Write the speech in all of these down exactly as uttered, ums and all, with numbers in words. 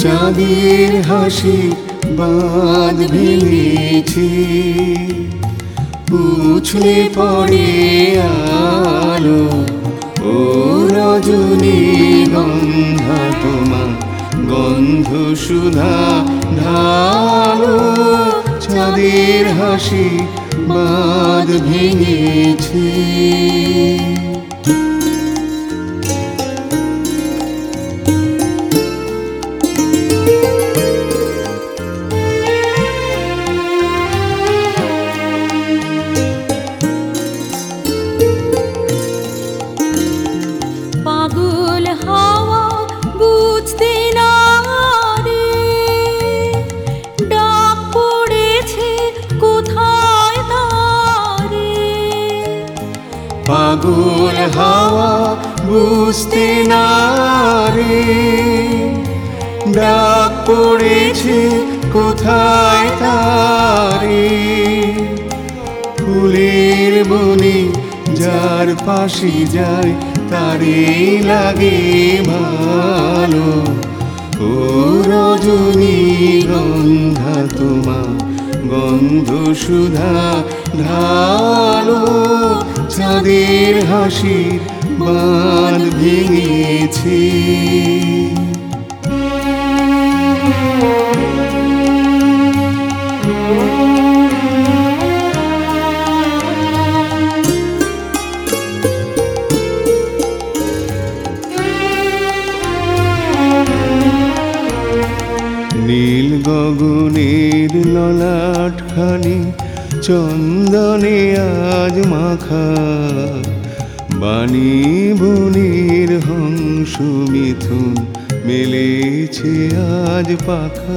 চাঁদের হাসি বাঁধ ভেঙেছে, উছলে পড়ে আলো। ও রজনী গন্ধা তোমার গন্ধ সুধা ঢালো, চাঁদের হাসি বাঁধ ভেঙেছে। পাগল হাওয়া বুঝতে না রে, ডাক পড়েছে কোথায় তারে। পাগল হাওয়া বুঝতে না রে, ডাক পড়েছে কোথায় তারে। ফুলের বনে যার পাশে যায় তারে লাগে ভালো। ও রজনী গন্ধা তোমার গন্ধ সুধা ঢালো, চাঁদের হাসি বাঁধ ভেঙেছে। নীল গগনের ললাটখানি চন্দনে আজ মাখা, বাণী বনের হংস মিথুন মেলেছে আজ পাখা।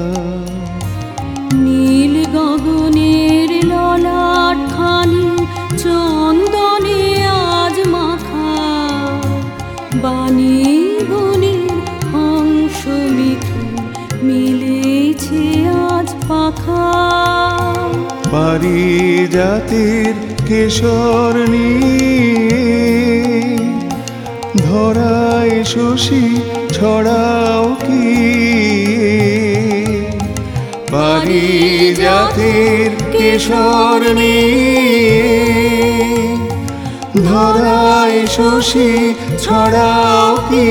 নীল গগনের ললাটখানি চন্দনে আজ মাখা, বাণী বনের হংস মিথুন মিলেছে আজ পাখা। পারিজাতের কেশর নিয়ে ধরায় শশী ছড়াও কি, পারিজাতের কেশর নিয়ে ধরায় শশী ছড়াও কি।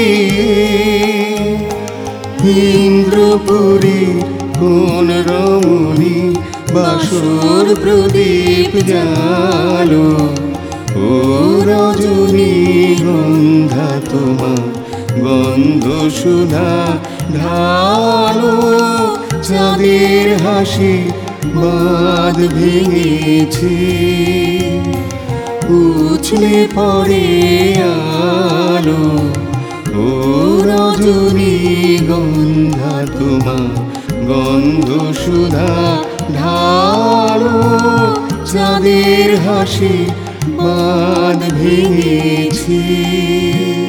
ইন্দ্রপুরীর কোন রমণী বাসর প্রদীপ জালো, ও রজনী গন্ধা তোমার গন্ধ সুধা ঢালো, চাঁদের হাসি বাঁধ ভেঙেছে। উছলে পড়ে আলো, ও রজনী গন্ধা তোমার গন্ধ সুধা ঢালো, চাঁদের হাসি বাঁধ ভেঙেছে।